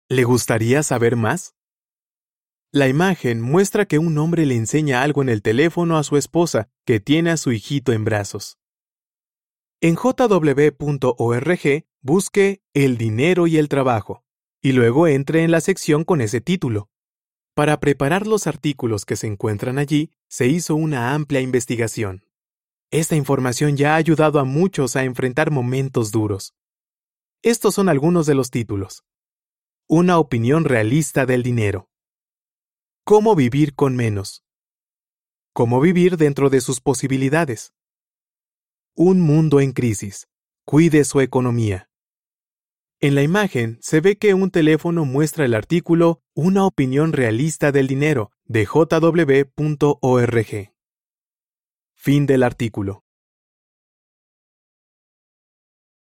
¿Le gustaría saber más? La imagen muestra que un hombre le enseña algo en el teléfono a su esposa, que tiene a su hijito en brazos. En jw.org, busque El dinero y el trabajo, y luego entre en la sección con ese título. Para preparar los artículos que se encuentran allí, se hizo una amplia investigación. Esta información ya ha ayudado a muchos a enfrentar momentos duros. Estos son algunos de los títulos. Una opinión realista del dinero. ¿Cómo vivir con menos? ¿Cómo vivir dentro de sus posibilidades? Un mundo en crisis. Cuide su economía. En la imagen se ve que un teléfono muestra el artículo Una opinión realista del dinero de jw.org. Fin del artículo.